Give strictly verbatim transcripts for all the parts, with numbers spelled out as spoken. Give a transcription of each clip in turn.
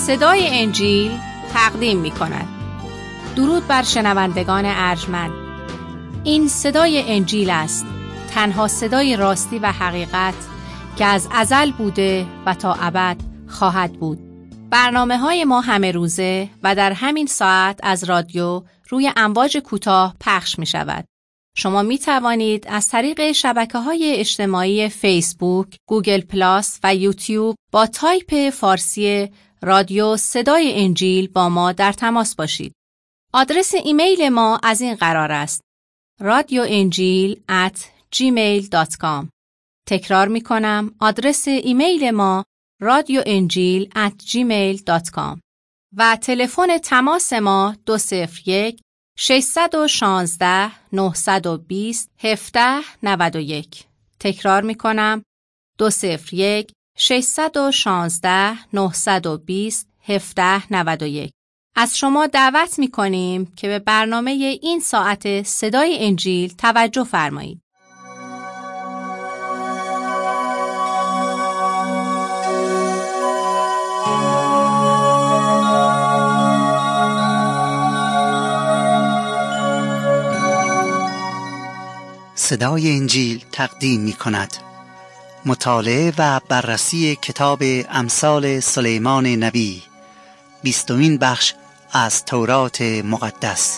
صدای انجیل تقدیم می کند. درود بر شنوندگان ارجمند. این صدای انجیل است، تنها صدای راستی و حقیقت که از ازل بوده و تا ابد خواهد بود. برنامه های ما همه روزه و در همین ساعت از رادیو روی امواج کوتاه پخش می شود. شما می توانید از طریق شبکه‌های اجتماعی فیسبوک، گوگل پلاس و یوتیوب با تایپ فارسی رادیو صدای انجیل با ما در تماس باشید. آدرس ایمیل ما از این قرار است: رادیو انجیل ات جیمیل دات کام. تکرار می کنم، آدرس ایمیل ما رادیو انجیل ات جیمیل دات کام و تلفن تماس ما دو صفر یک ششصد و شانزده نهصد و بیست هفده نود و یک. تکرار می کنم، دو صفر یک ششصد و شانزده نهصد و بیست هفده نود و یک. از شما دعوت می کنیم که به برنامه این ساعت صدای انجیل توجه فرمایید. صدای انجیل تقدیم می کند مطالعه و بررسی کتاب امثال سلیمان نبی، بیستمین بخش از تورات مقدس.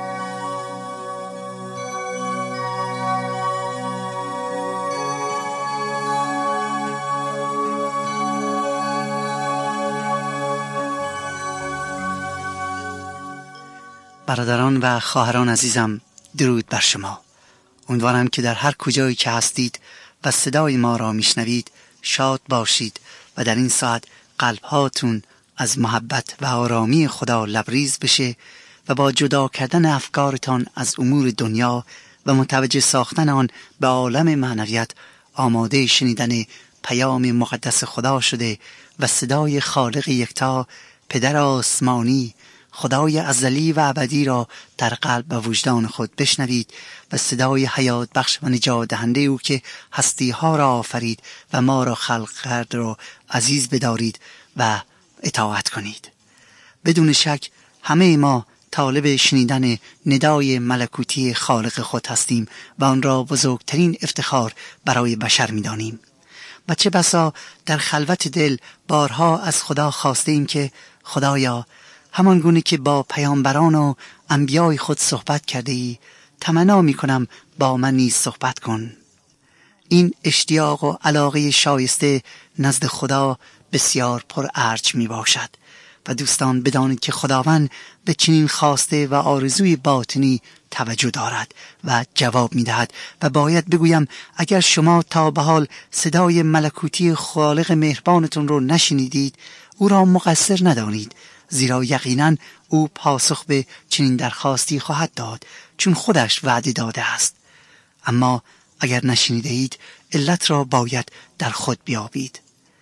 برادران و خواهران عزیزم، درود بر شما. امیدوارم که در هر کجایی که هستید و صدای ما را میشنوید شاد باشید و در این ساعت قلب‌هاتون از محبت و آرامی خدا لبریز بشه و با جدا کردن افکارتان از امور دنیا و متوجه ساختن آن به عالم معنویت آماده شنیدن پیام مقدس خدا شده و صدای خالق یکتا، پدر آسمانی، خدای ازلی و ابدی را در قلب و وجدان خود بشنوید و صدای حیات بخش و نجات دهنده او که هستی ها را آفرید و ما را خلق کرد را عزیز بدارید و اطاعت کنید. بدون شک همه ما طالب شنیدن ندای ملکوتی خالق خود هستیم و آن را بزرگترین افتخار برای بشر می دانیم. و چه بسا در خلوت دل بارها از خدا خواسته ایم که خدایا، همان گونه که با پیامبران و انبیای خود صحبت کرده ای، تمنا می کنم با من نیز صحبت کن. این اشتیاق و علاقه شایسته نزد خدا بسیار پر ارج می باشد و دوستان بدانید که خداوند به چنین خواسته و آرزوی باطنی توجه دارد و جواب می دهد و باید بگویم اگر شما تا به حال صدای ملکوتی خالق مهربانتون رو نشنیدید، او را مقصر ندانید، زیرا یقینا او پاسخ به چنین درخواستی خواهد داد چون خودش وعده داده است. اما اگر نشنیده اید علت را باید در خود بیابید.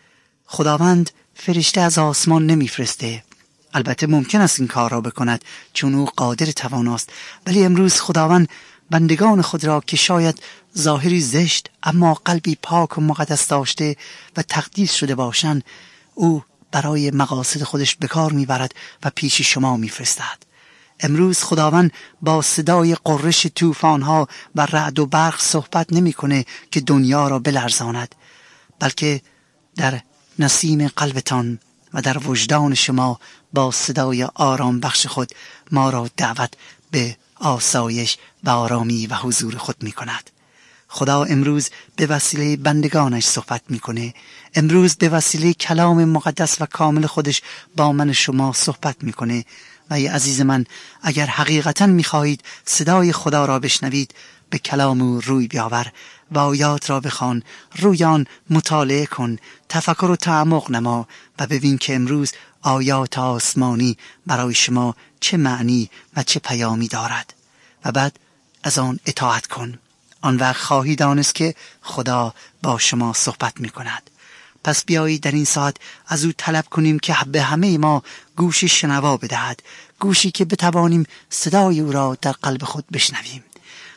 خداوند فرشته از آسمان نمیفرسته. البته ممکن است این کار را بکند چون او قادر تواناست، ولی امروز خداوند بندگان خود را که شاید ظاهری زشت اما قلبی پاک و مقدس داشته و تقدیس شده باشند، او برای مقاصد خودش به کار میبرد و پیش شما میفرستد. امروز خداوند با صدای قررش طوفان‌ها و رعد و برق صحبت نمی‌کنه که دنیا را بلرزاند، بلکه در نسیم قلبتان و در وجدان شما با صدای آرام بخش خود ما را دعوت به آسایش و آرامی و حضور خود می‌کند. خدا امروز به وسیله بندگانش صحبت میکنه. امروز به وسیله کلام مقدس و کامل خودش با من شما صحبت میکنه. و ای عزیز من، اگر حقیقتا میخواهید صدای خدا را بشنوید، به کلام او روی بیاور و آیات را بخوان، روی آن مطالعه کن، تفکر و تعمق نما و ببین که امروز آیات آسمانی برای شما چه معنی و چه پیامی دارد و بعد از آن اطاعت کن. آن وقت خواهی دانست که خدا با شما صحبت می کند. پس بیایید در این ساعت از او طلب کنیم که به همه ما گوشی شنوا بدهد، گوشی که بتوانیم صدای او را در قلب خود بشنویم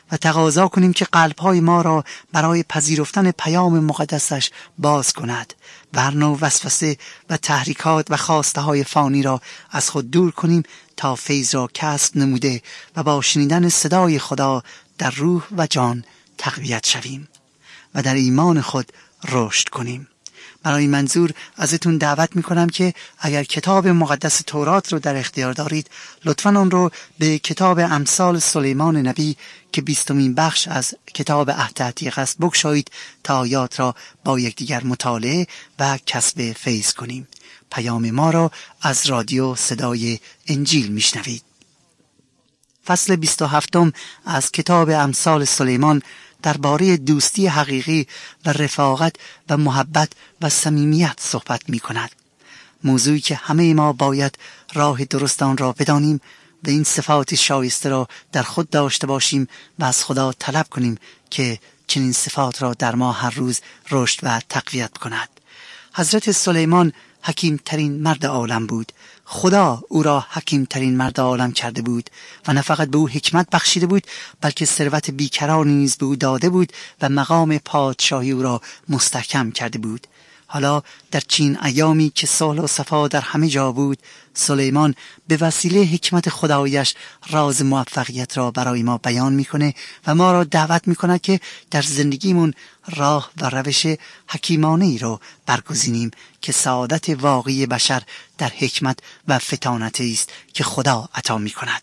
و تقاضا کنیم که قلب‌های ما را برای پذیرفتن پیام مقدسش باز کند و هر نوع وسوسه و تحریکات و خواسته های فانی را از خود دور کنیم تا فیض را کسب نموده و با شنیدن صدای خدا در روح و جان تقویت شویم و در ایمان خود رشد کنیم. برای منظور ازتون دعوت میکنم که اگر کتاب مقدس تورات رو در اختیار دارید لطفاً اون رو به کتاب امثال سلیمان نبی که بیستمین بخش از کتاب عهد عتیق است بگشایید تا آیات را با یکدیگر مطالعه و کسب فیض کنیم. پیام ما را از رادیو صدای انجیل میشنوید. فصل بیست و هفتم از کتاب امثال سلیمان درباره دوستی حقیقی و رفاقت و محبت و صمیمیت صحبت می کند. موضوعی که همه ما باید راه درست آن را بدانیم و این صفات شایسته را در خود داشته باشیم و از خدا طلب کنیم که چنین صفات را در ما هر روز رشد و تقویت کند. حضرت سلیمان حکیم ترین مرد عالم بود. خدا او را حکیم ترین مرد عالم کرده بود و نه فقط به او حکمت بخشیده بود بلکه ثروت بیکرانی نیز به او داده بود و مقام پادشاهی او را مستحکم کرده بود. حالا در چین ایامی که صلح و صفا در همه جا بود، سلیمان به وسیله حکمت خدایش راز موفقیت را برای ما بیان میکنه و ما را دعوت میکنه که در زندگیمون راه و روش حکیمانه ای را برگزینیم که سعادت واقعی بشر در حکمت و فطانت است که خدا عطا میکند.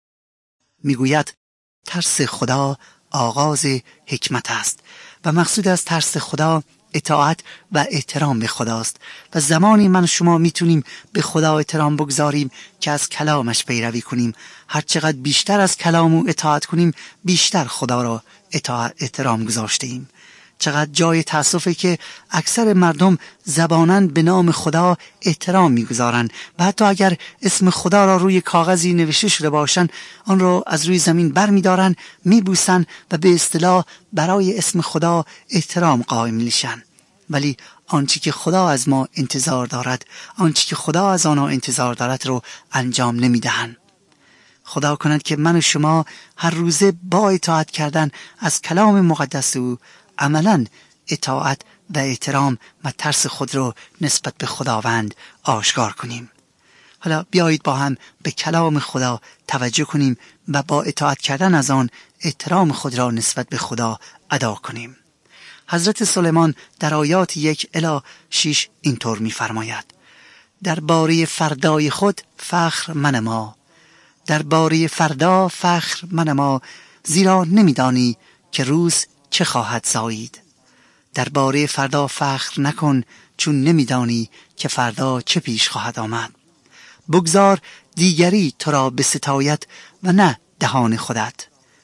میگوید ترس خدا آغاز حکمت است و مقصود از ترس خدا اطاعت و احترام به خداست و زمانی من شما میتونیم به خدا احترام بگذاریم که از کلامش پیروی کنیم. هر چقدر بیشتر از کلام او اطاعت کنیم بیشتر خدا را اطاعت احترام گذاشته ایم. چقدر جای تأسفه که اکثر مردم زباناً به نام خدا احترام میگذارند و حتی اگر اسم خدا را روی کاغذی نوشته شده باشند آن را از روی زمین بر می‌دارند، میبوسند و به اصطلاح برای اسم خدا احترام قائل میشن. ولی آنچه که خدا از ما انتظار دارد، آنچه که خدا از آنها انتظار دارد رو انجام نمیدهند. خدا کند که من و شما هر روزه با اطاعت کردن از کلام مقدس او عملاً اطاعت و احترام و ترس خود را نسبت به خداوند آشکار کنیم. حالا بیایید با هم به کلام خدا توجه کنیم و با اطاعت کردن از آن احترام خود را نسبت به خدا ادا کنیم. حضرت سلیمان در آیات یک الی شش اینطور می‌فرماید: در باره فردای خود فخر منما، در باره فردا فخر منما، زیرا نمی‌دانی که روز چه خواهد زایید. در باره فردا فخر نکن چون نمیدانی که فردا چه پیش خواهد آمد. بگذار دیگری تو را بستاید و نه دهان خودت.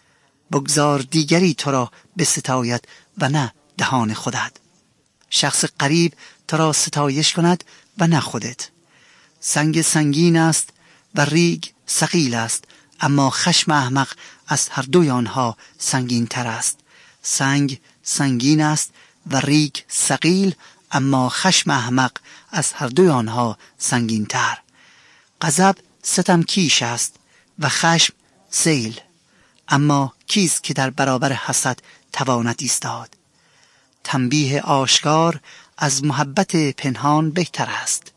بگذار دیگری تو را بستاید و نه دهان خودت. شخص غریب تو را ستایش کند و نه خودت. سنگ سنگین است و ریگ ثقیل است، اما خشم احمق از هر دوی آنها سنگین تر است. سنگ سنگین است و ریگ ثقیل، اما خشم احمق از هر دوی آنها سنگین تر. غضب ستم کیش است و خشم سیل، اما کیست که در برابر حسد تواند ایستاد؟ تنبیه آشکار از محبت پنهان بهتر است.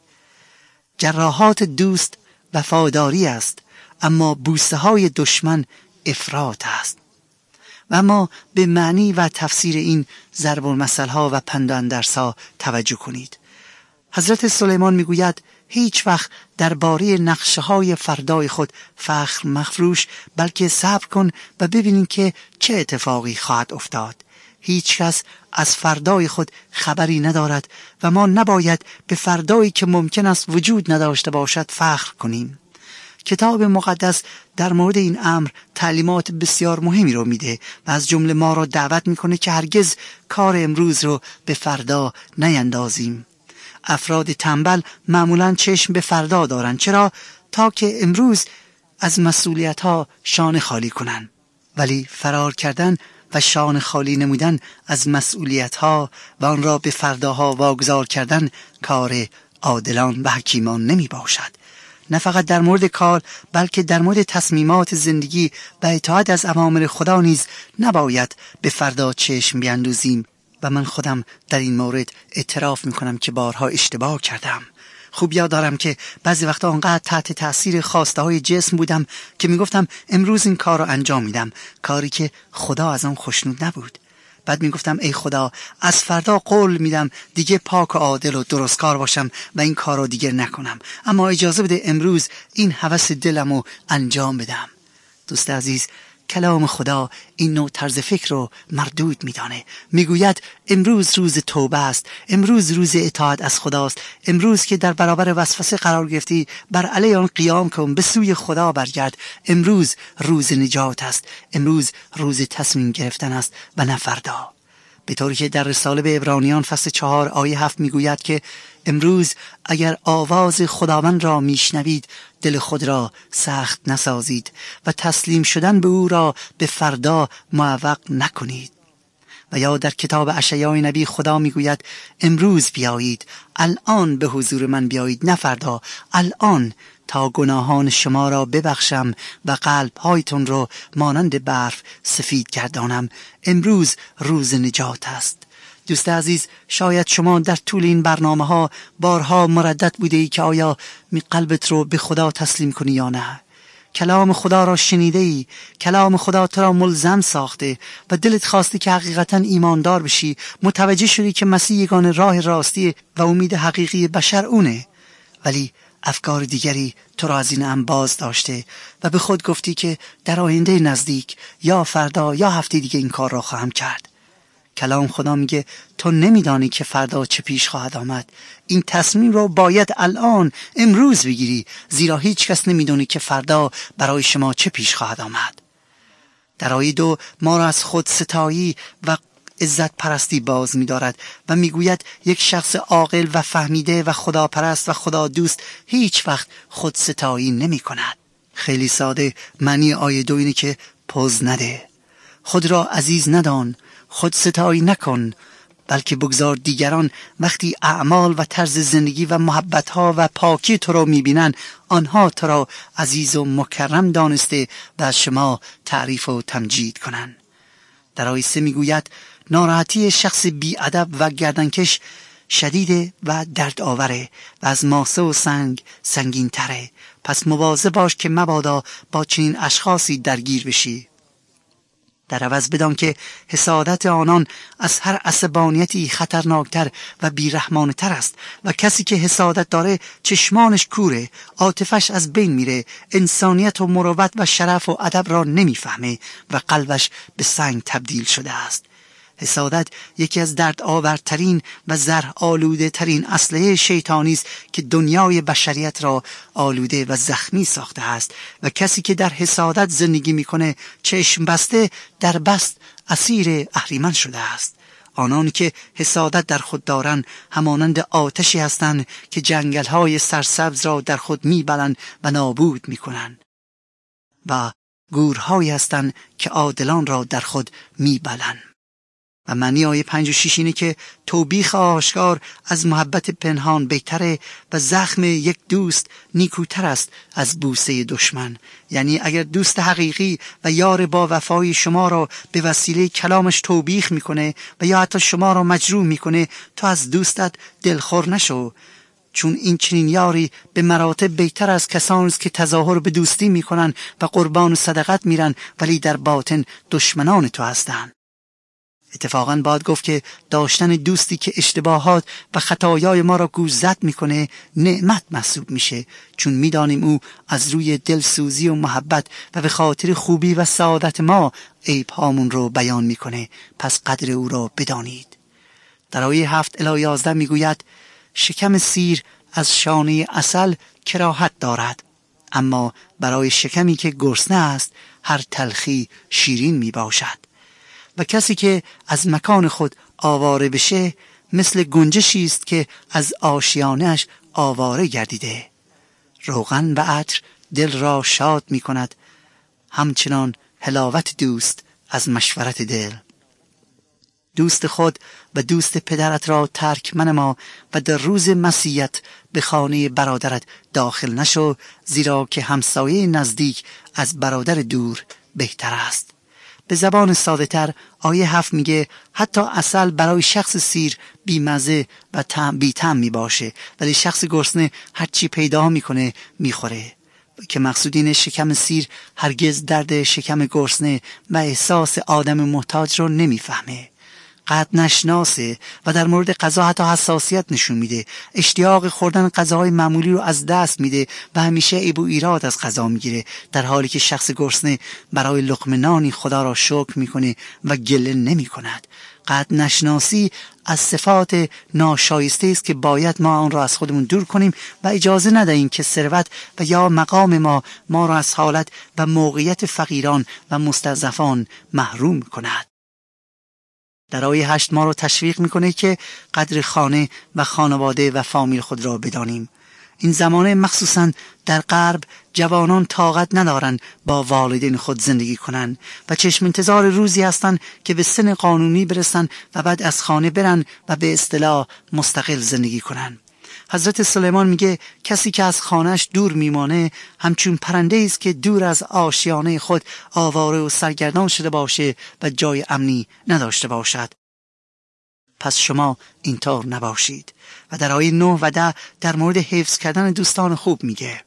جراحات دوست وفاداری است، اما بوسه های دشمن افراط است. و اما به معنی و تفسیر این ضرب المثل ها و پند و اندرس ها توجه کنید. حضرت سلیمان میگوید هیچ وقت درباره نقشه های فردای خود فخر مفروش، بلکه صبر کن و ببینین که چه اتفاقی خواهد افتاد. هیچ کس از فردای خود خبری ندارد و ما نباید به فردایی که ممکن است وجود نداشته باشد فخر کنیم. کتاب مقدس در مورد این امر تعلیمات بسیار مهمی رو میده و از جمله ما را دعوت میکنه که هرگز کار امروز رو به فردا نیندازیم. افراد تنبل معمولاً چشم به فردا دارن. چرا؟ تا که امروز از مسئولیت ها شانه خالی کنن. ولی فرار کردن و شانه خالی نمودن از مسئولیت ها و آن را به فرداها واگذار کردن کار عادلان و حکیمان نمی باشد. نه فقط در مورد کار بلکه در مورد تصمیمات زندگی و اطاعت از اوامر خدا نیز نباید به فردا چشم بیندازیم و من خودم در این مورد اعتراف میکنم که بارها اشتباه کردم. خوب یاد دارم که بعضی وقتا آنقدر تحت تأثیر خواسته های جسم بودم که میگفتم امروز این کار رو انجام میدم، کاری که خدا از آن خوشنود نبود. بعد میگفتم ای خدا از فردا قول میدم دیگه پاک و عادل و درستکار باشم و این کار رو دیگه نکنم، اما اجازه بده امروز این هوس دلم رو انجام بدم. دوست عزیز، کلام خدا این نوع طرز فکر رو مردود میدانه. میگوید امروز روز توبه است، امروز روز اطاعت از خداست، امروز که در برابر وسوسه قرار گرفتی بر علیه آن قیام کن، به سوی خدا برگرد. امروز روز نجات است، امروز روز تصمیم گرفتن است و نه فردا. به طوری که در رساله به عبرانیان فصل چهار آیه هفت میگوید که امروز اگر آواز خداوند را میشنوید دل خود را سخت نسازید و تسلیم شدن به او را به فردا معوق نکنید. و یا در کتاب اشعیا نبی خدا میگوید امروز بیایید، الان به حضور من بیایید، نه فردا، الان، تا گناهان شما را ببخشم و قلب‌هایتون را مانند برف سفید گردانم. امروز روز نجات است. دوست عزیز، شاید شما در طول این برنامه ها بارها مردد بوده ای که آیا می قلبت رو به خدا تسلیم کنی یا نه. کلام خدا را شنیده ای، کلام خدا تو را ملزم ساخته و دلت خواسته که حقیقتا ایماندار بشی، متوجه شدی که مسیح یگانه راه راستی و امید حقیقی بشر اونه، ولی افکار دیگری تو را از این ام باز داشته و به خود گفتی که در آینده نزدیک یا فردا یا هفته دیگه این کار را خواهم کرد. کلام خدا میگه تو نمیدانی که فردا چه پیش خواهد آمد. این تصمیم رو باید الان، امروز بگیری، زیرا هیچ کس نمیدونی که فردا برای شما چه پیش خواهد آمد. در آیه دو ما را از خود ستایی و عزت پرستی باز می‌دارد و میگوید یک شخص عاقل و فهمیده و خداپرست و خدا دوست هیچ وقت خود ستایی نمی کند. خیلی ساده معنی آیه دو اینه که پوز نده، خود را عزیز ندان، خود ستایی نکن، بلکه بگذار دیگران وقتی اعمال و طرز زندگی و محبتها و پاکی تو را میبینن آنها تو را عزیز و مکرم دانسته و از شما تعریف و تمجید کنن. در آیه سه میگوید ناراحتی شخص بی‌ادب و گردنکش شدیده و درد آوره و از ماسه و سنگ سنگین تره، پس مواظب باش که مبادا با چنین اشخاصی درگیر بشی. در عوض بدان که حسادت آنان از هر عصبانیتی خطرناکتر و بیرحمانه‌تر است و کسی که حسادت داره چشمانش کوره، عاطفش از بین میره، انسانیت و مروت و شرف و ادب را نمیفهمه و قلبش به سنگ تبدیل شده است. حسادت یکی از درد آورترین و زهر آلوده ترین اسلحه شیطانی است که دنیای بشریت را آلوده و زخمی ساخته است و کسی که در حسادت زندگی میکنه چشم بسته در بست اسیر اهریمن شده است. آنانی که حسادت در خود دارند همانند آتشی هستند که جنگل‌های سرسبز را در خود میبلند و نابود میکنند و گورهایی هستند که عادلان را در خود میبلند. و معنی آیه پنج و شش اینه که توبیخ آشکار از محبت پنهان بهتره و زخم یک دوست نیکوتر است از بوسه دشمن. یعنی اگر دوست حقیقی و یار با وفای شما را به وسیله کلامش توبیخ میکنه و یا حتی شما را مجروح میکنه، تو از دوستت دلخور نشو، چون این چنین یاری به مراتب بهتر از کسانی است که تظاهر به دوستی میکنن و قربان و صدقت میرن ولی در باطن دشمنان تو هستند. اتفاقاً باید گفت که داشتن دوستی که اشتباهات و خطایای ما را گوشزد میکنه نعمت محسوب میشه، چون میدانیم او از روی دلسوزی و محبت و به خاطر خوبی و سعادت ما عیب‌هامون رو بیان میکنه. پس قدر او را بدانید. در آیه هفت الی یازده میگوید شکم سیر از شانه عسل کراهت دارد، اما برای شکمی که گرسنه است هر تلخی شیرین میباشد. و کسی که از مکان خود آواره بشه مثل گنجشی است که از آشیانش آواره گردیده. روغن و عطر دل را شاد می کند، همچنان حلاوت دوست از مشورت دل. دوست خود و دوست پدرت را ترک منما و در روز مسیحیت به خانه برادرت داخل نشو، زیرا که همسایه نزدیک از برادر دور بهتر است. به زبان ساده تر آیه هفت میگه حتی عسل برای شخص سیر بیمزه و طعم بی طعم می باشه، ولی شخص گرسنه هر چی پیدا میکنه میخوره، که مقصود اینه شکم سیر هرگز درد شکم گرسنه و احساس آدم محتاج رو نمیفهمه، قد نشناسه و در مورد غذا حتی حساسیت نشون میده، اشتیاق خوردن غذاهای معمولی رو از دست میده و همیشه عیب و ایراد از غذا میگیره، در حالی که شخص گرسنه برای لقمه نانی خدا را شکر میکنه و گله نمیکند. قد نشناسی از صفات ناشایسته است که باید ما آن را از خودمون دور کنیم و اجازه ندهیم که ثروت و یا مقام ما ما را از حالت و موقعیت فقیران و مستضعفان محروم کند. در آیه هشت ما رو تشویق میکنه که قدر خانه و خانواده و فامیل خود را بدانیم. این زمانه مخصوصا در غرب جوانان طاقت ندارن با والدین خود زندگی کنن و چشم انتظار روزی هستن که به سن قانونی برسن و بعد از خانه برن و به اصطلاح مستقل زندگی کنن. حضرت سلیمان میگه کسی که از خانهش دور میمانه همچون پرنده است که دور از آشیانه خود آواره و سرگردان شده باشه و جای امنی نداشته باشد. پس شما اینطور نباشید. و در آیه نه و ده در مورد حفظ کردن دوستان خوب میگه.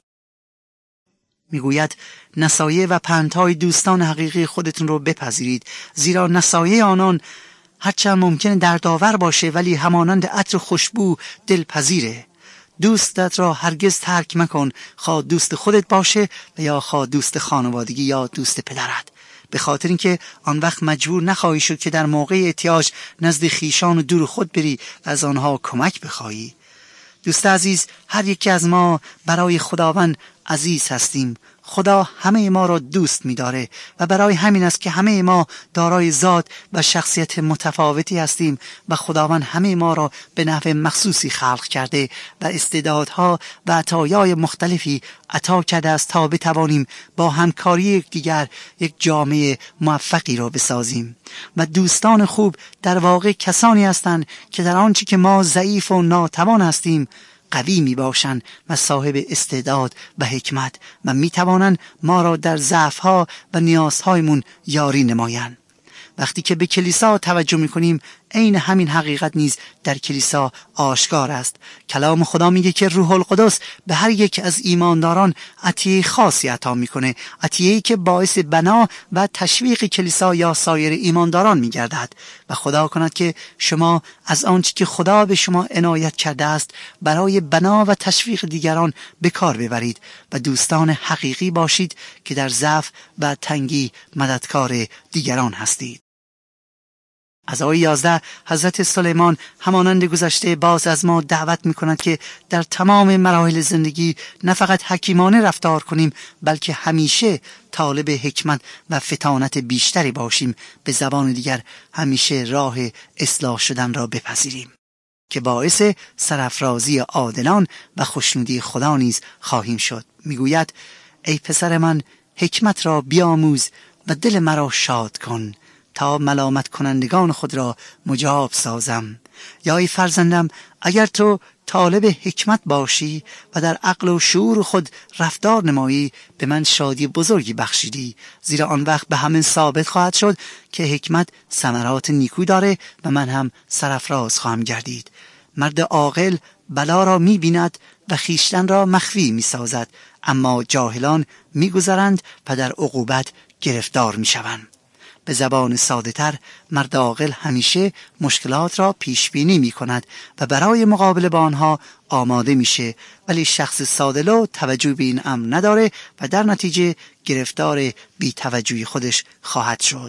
میگوید نصایح و پندهای دوستان حقیقی خودتون رو بپذیرید، زیرا نصایح آنان هرچند ممکنه دردآور باشه ولی همانند عطر خوشبو دلپذیره. دوستت را هرگز ترک مکن، خواه دوست خودت باشه و یا خواه دوست خانوادگی یا دوست پدرت، به خاطر اینکه آن وقت مجبور نخواهی شد که در موقع احتیاج نزد خیشان و دور خود بری و از آنها کمک بخواهی. دوست عزیز، هر یکی از ما برای خداوند عزیز هستیم. خدا همه ما را دوست می‌داره و برای همین است که همه ما دارای ذات و شخصیت متفاوتی هستیم و خداوند همه ما را به نحو مخصوصی خلق کرده و استعدادها و عطایای مختلفی عطا کرده است تا بتوانیم با همکاری یکدیگر یک جامعه موفقی را بسازیم. و دوستان خوب در واقع کسانی هستند که در آنچه که ما ضعیف و ناتوان هستیم قوی می باشند و صاحب استعداد و حکمت و می توانند ما را در ضعف‌ها و نیازهایمون یاری نمایند. وقتی که به کلیسا توجه می کنیم عین همین حقیقت نیز در کلیسا آشکار است. کلام خدا میگه که روح القدس به هر یک از ایمانداران عطیه خاصی عطا میکنه، عطیه‌ای که باعث بنا و تشویق کلیسا یا سایر ایمانداران میگردد. و خدا کند که شما از آنچه که خدا به شما عنایت کرده است برای بنا و تشویق دیگران به کار ببرید و دوستان حقیقی باشید که در ضعف و تنگی مددکار دیگران هستید. از آیه یازده حضرت سلیمان همانند گذشته باز از ما دعوت می‌کند که در تمام مراحل زندگی نه فقط حکیمانه رفتار کنیم بلکه همیشه طالب حکمت و فطانت بیشتری باشیم. به زبان دیگر همیشه راه اصلاح شدن را بپذیریم که باعث سرافرازی عادلان و خوشنودی خدا نیز خواهیم شد. میگوید ای پسر من حکمت را بیاموز و دل مرا شاد کن تا ملامت کنندگان خود را مجاب سازم. یا ای فرزندم اگر تو طالب حکمت باشی و در عقل و شعور خود رفتار نمایی به من شادی بزرگی بخشیدی، زیرا آن وقت به همین ثابت خواهد شد که حکمت ثمرات نیکو داره و من هم سرافراز خواهم گردید. مرد عاقل بلا را می بیند و خیشتن را مخفی می سازد، اما جاهلان می گذرند و در عقوبت گرفتار می شوند. به زبان ساده تر مرد عاقل همیشه مشکلات را پیش بینی می کند و برای مقابله با آنها آماده میشه، ولی شخص ساده‌لو توجه به این امر نداره و در نتیجه گرفتار بی توجهی خودش خواهد شد.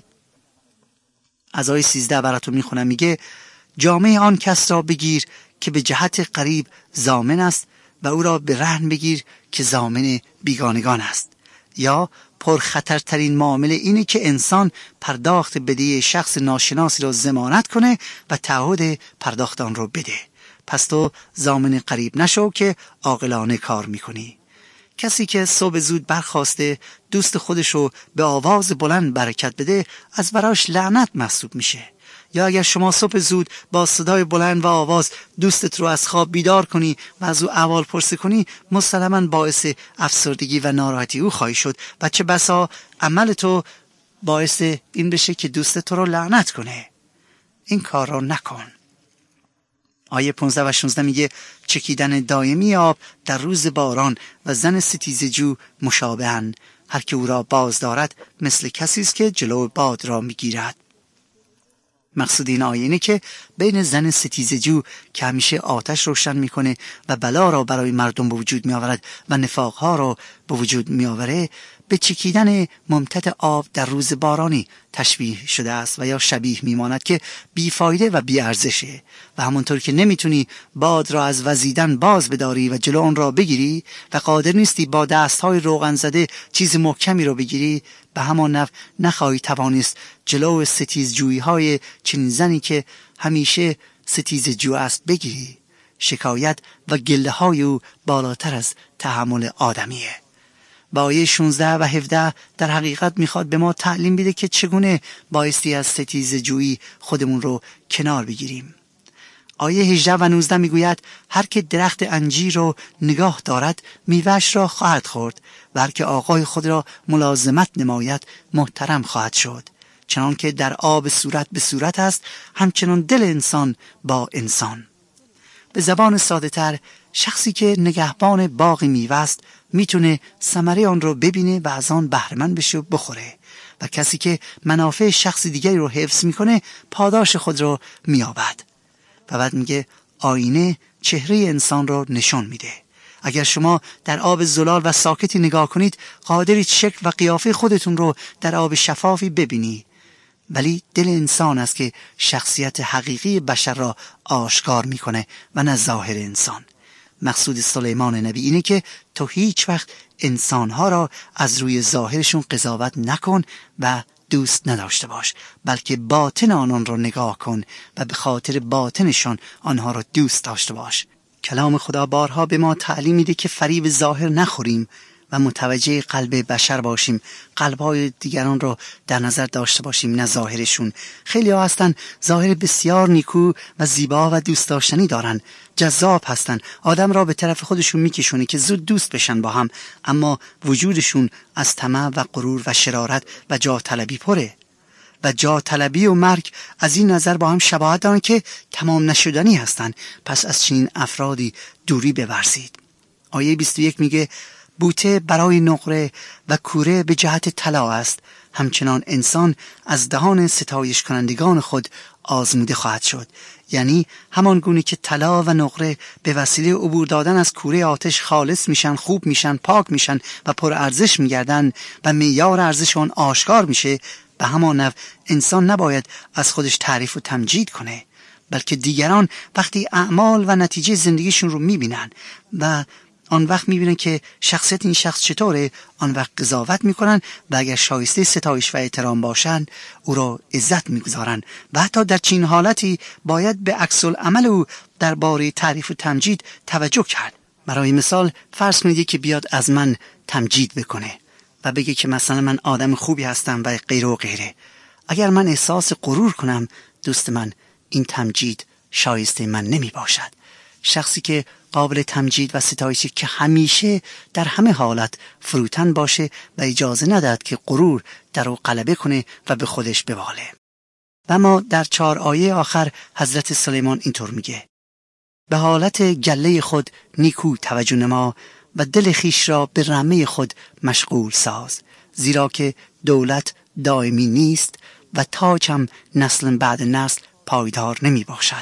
از آیه سیزده براتون میخونم، میگه جامعه آن کس را بگیر که به جهت قریب ضامن است و او را به رهن بگیر که ضامن بیگانگان است. یا پرخطرترین معامله اینه که انسان پرداخت بدهی شخص ناشناسی را ضمانت کنه و تعهد پرداخت آن را بده. پس تو ضامن قریب نشو که عاقلانه کار میکنی. کسی که صبح زود برخاسته دوست خودشو به آواز بلند برکت بده از براش لعنت محسوب میشه. یا اگر شما صبح زود با صدای بلند و آواز دوستت رو از خواب بیدار کنی و از او احوال پرسی کنی، مسلماً باعث افسردگی و ناراحتی او خواهی شد و چه بسا عمل تو باعث این بشه که دوست تو رو لعنت کنه. این کار رو نکن. آیه پانزده و شانزده میگه چکیدن دائمی آب در روز باران و زن ستیزجو مشابهند. هر که او را باز دارد مثل کسی است که جلو باد را میگیرد. مقصود این آیه اینه که بین زن ستیزجو که همیشه آتش روشن میکنه و بلا را برای مردم به وجود میآورد و نفاقها را به وجود میآوره، به چکیدن ممتد آب در روز بارانی تشبیه شده است و یا شبیه میماند که بیفایده و بیارزشه. و همونطور که نمیتونی باد را از وزیدن باز بداری و جلو آن را بگیری و قادر نیستی با دستهای روغن زده چیز محکمی را بگیری، به همان نحو نخواهی توانست جلو ستیزجویی های چنین زنی که همیشه ستیزجو است بگیری. شکایت و گله های او بالاتر از تحمل آدمیه. با آیه شانزده و هفده در حقیقت میخواد به ما تعلیم بده که چگونه بایستی از ستیزجویی خودمون رو کنار بگیریم. آیه هجده و نوزده میگوید هر که درخت انجیر رو نگاه دارد میوه‌اش را خواهد خورد و هر که آقای خود را ملازمت نماید محترم خواهد شد. چنان که در آب صورت به صورت است، همچنان دل انسان با انسان. به زبان ساده تر، شخصی که نگهبان باغ میوه است میتونه ثمره آن رو ببینه و از آن بهره مند بشه و بخوره، و کسی که منافع شخص دیگری رو حفظ میکنه پاداش خود رو مییابد. و بعد میگه آینه چهره انسان رو نشان میده. اگر شما در آب زلال و ساکتی نگاه کنید، قادرید شکل و قیافه خودتون رو در آب شفافی ببینی، ولی دل انسان است که شخصیت حقیقی بشر را آشکار میکنه و نه ظاهر انسان. مقصود سلیمان نبی اینه که تو هیچ وقت انسانها را از روی ظاهرشون قضاوت نکن و دوست نداشته باش، بلکه باطن آنان را نگاه کن و به خاطر باطنشان آنها را دوست داشته باش. کلام خدا بارها به ما تعلیم میده که فریب ظاهر نخوریم و متوجه قلب بشر باشیم، قلب‌های دیگران را در نظر داشته باشیم نه ظاهرشون. خیلی ها هستن ظاهر بسیار نیکو و زیبا و دوست داشتنی دارن، جذاب هستن، آدم را به طرف خودشون میکشونه که زود دوست بشن با هم، اما وجودشون از طمع و غرور و شرارت و جاه طلبی پره. و جاه طلبی و مرگ از این نظر با هم شباهت دارن که تمام نشدنی هستن. پس از چنین افرادی دوری بورزید. آیه بیست و یک میگه بوته برای نقره و کوره به جهت طلا است، همچنان انسان از دهان ستایش کنندگان خود آزموده خواهد شد. یعنی همان گونه که طلا و نقره به وسیله عبور دادن از کوره آتش خالص میشن، خوب میشن، پاک میشن و پر ارزش میگردن و معیار ارزش آن آشکار میشه، به همان نحو انسان نباید از خودش تعریف و تمجید کنه، بلکه دیگران وقتی اعمال و نتیجه زندگیشون رو میبینن و آن وقت میبینن که شخصیت این شخص چطوره، آن وقت قضاوت میکنن و اگر شایسته ستایش و احترام باشن او را عزت میگذارن و حتی در چین حالتی باید به عکس العمل او درباره تعریف و تمجید توجه کرد. برای مثال فرض کنید که بیاد از من تمجید بکنه و بگه که مثلا من آدم خوبی هستم و غیره و غیره. اگر من احساس غرور کنم، دوست من، این تمجید شایسته من نمی باشد. شخصی که قابل تمجید و ستایشی که همیشه در همه حالت فروتن باشه و اجازه ندهد که غرور در او غلبه کنه و به خودش بباله. و ما در چهار آیه آخر حضرت سلیمان اینطور میگه: به حالت گله خود نیکو توجه نما و دل خیش را به رمه خود مشغول ساز، زیرا که دولت دائمی نیست و تاج هم نسل بعد نسل پایدار نمی باشد.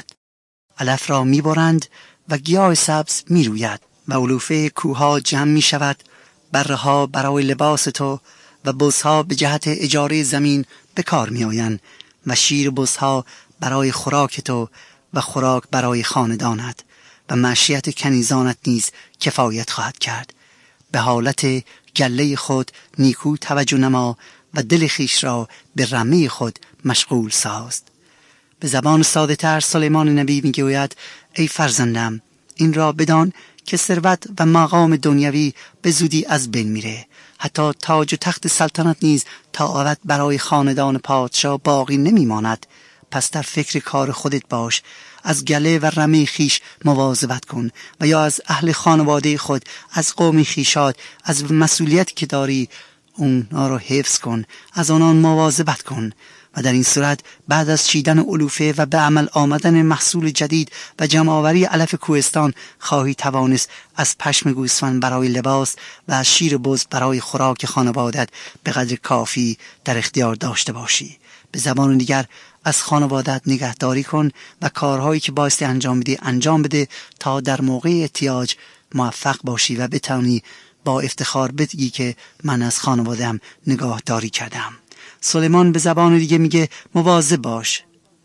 علف را می برند و گیاه سبز می روید و علوفه کوها جمع می شود. بره ها برای لباس تو و بزها به جهت اجاره زمین به کار می آیند و شیر بزها برای خوراک تو و خوراک برای خاندانت و معیشت کنیزانت نیز کفایت خواهد کرد. به حالت گله خود نیکو توجه نما و دل خیش را به رمه خود مشغول ساز. به زبان ساده تر سلیمان نبی می گوید: ای فرزندم، این را بدان که ثروت و مقام دنیوی به زودی از بین میره. حتی تاج و تخت سلطنت نیز تا ابد برای خاندان پادشاه باقی نمیماند. پس در فکر کار خودت باش، از گله و رمه خیش مواظبت کن و یا از اهل خانواده خود، از قوم خیشات، از مسئولیت که داری اونها رو حفظ کن، از آنان مواظبت کن و در این صورت بعد از چیدن علوفه و به عمل آمدن محصول جدید و جمع‌آوری علف کوهستان خواهی توانست از پشم گوسفند برای لباس و از شیر بز برای خوراک خانوادت به قدر کافی در اختیار داشته باشی. به زبان دیگر از خانوادت نگهداری کن و کارهایی که بایستی انجام بدی انجام بده تا در موقع احتیاج موفق باشی و بتونی با افتخار بگی که من از خانواده‌ام نگاهداری کردم. سلیمان به زبان دیگه میگه مواظب باش.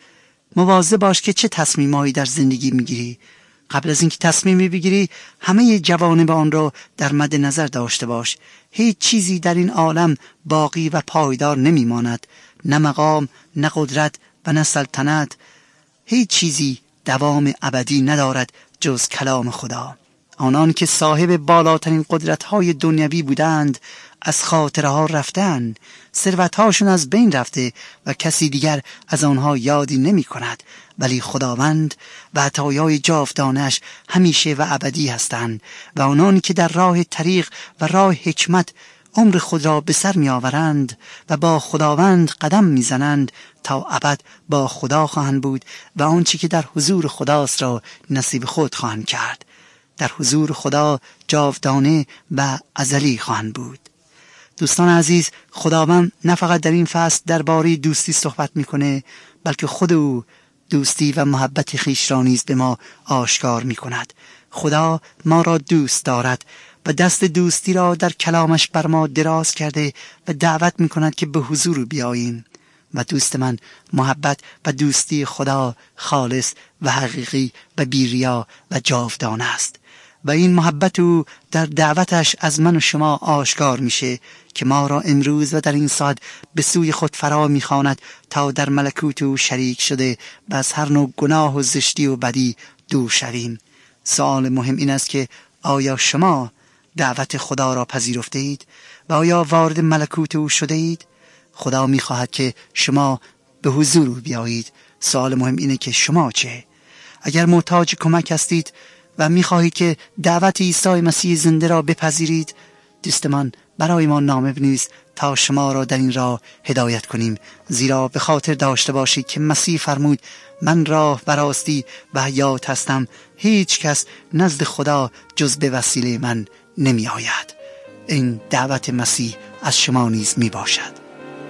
مواظب باش که چه تصمیمایی در زندگی میگیری. قبل از اینکه تصمیمی بگیری همه جوانب آن را در مد نظر داشته باش. هیچ چیزی در این عالم باقی و پایدار نمیماند. نه مقام، نه قدرت و نه سلطنت. هیچ چیزی دوام ابدی ندارد جز کلام خدا. آنان که صاحب بالاترین قدرت‌های دنیوی بودند از خاطره ها رفتن، ثروت‌هاشون از بین رفته و کسی دیگر از آنها یادی نمی کند، ولی خداوند و عطایای جاودانش همیشه و ابدی هستند و آنان که در راه طریق و راه حکمت عمر خود را به سر می آورند و با خداوند قدم می زنند تا ابد با خدا خواهند بود و آنچه که در حضور خداست را نصیب خود خواهند کرد. در حضور خدا جاودانه و ازلی خواهند بود. دوستان عزیز، خداوند نه فقط در این فصل درباره دوستی صحبت میکنه، بلکه خود او دوستی و محبت خویش را نیز به ما آشکار میکند. خدا ما را دوست دارد و دست دوستی را در کلامش بر ما دراز کرده و دعوت میکند که به حضور بیاییم. و دوست من، محبت و دوستی خدا خالص و حقیقی و بی‌ریا و جاودانه است و این محبت او در دعوتش از من و شما آشکار میشه که ما را امروز و در این ساعت به سوی خود فرا میخواند تا در ملکوت او شریک شده و از هر نوع گناه و زشتی و بدی دور شویم. سوال مهم این است که آیا شما دعوت خدا را پذیرفته اید و آیا وارد ملکوت او شده اید؟ خدا میخواهد که شما به حضور او بیایید. سوال مهم اینه که شما چه؟ اگر محتاج کمک هستید و میخواهید که دعوت عیسی مسیح زنده را بپذیرید، دوست من برای ما نامه بنویس تا شما را در این راه هدایت کنیم، زیرا به خاطر داشته باشید که مسیح فرمود من راه و راستی و حیات هستم، هیچ کس نزد خدا جز به وسیله من نمی آید. این دعوت مسیح از شما نیز می باشد.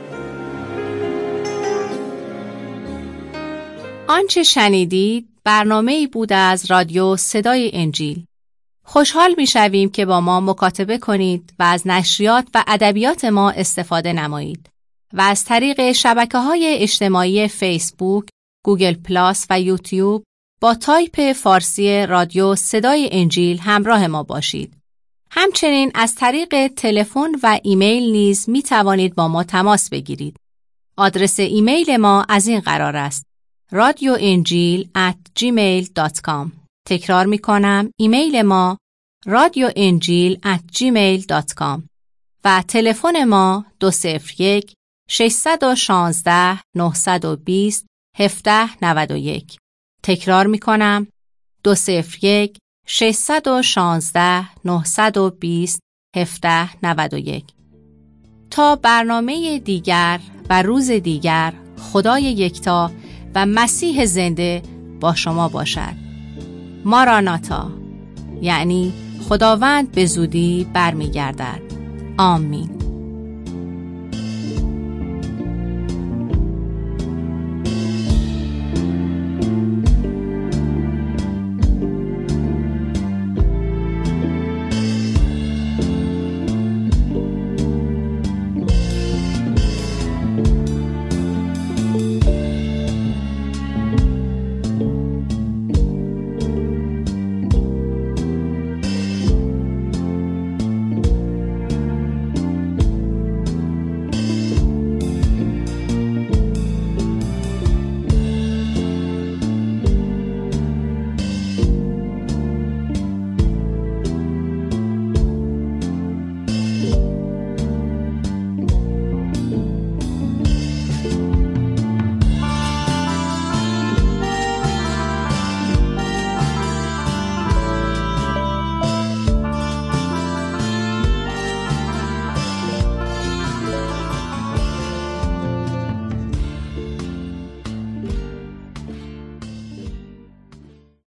آنچه شنیدید برنامه‌ای بود از رادیو صدای انجیل. خوشحال می‌شویم که با ما مکاتبه کنید و از نشریات و ادبیات ما استفاده نمایید و از طریق شبکه‌های اجتماعی فیسبوک، گوگل پلاس و یوتیوب با تایپ فارسی رادیو صدای انجیل همراه ما باشید. همچنین از طریق تلفن و ایمیل نیز می‌توانید با ما تماس بگیرید. آدرس ایمیل ما از این قرار است: رادیو انجیل ات جیمیل دات کام. تکرار می کنم، ایمیل ما رادیو انجیل ات جیمیل دات کام و تلفن ما دو صفر یک شش یک شش نه دو صفر هفت نه یک. تکرار می کنم، دو صفر یک شش یک شش نه دو صفر هفت نه یک. تا برنامه دیگر و روز دیگر، خدای یکتا و مسیح زنده با شما باشد. ماراناتا، یعنی خداوند به زودی برمیگردد. آمین.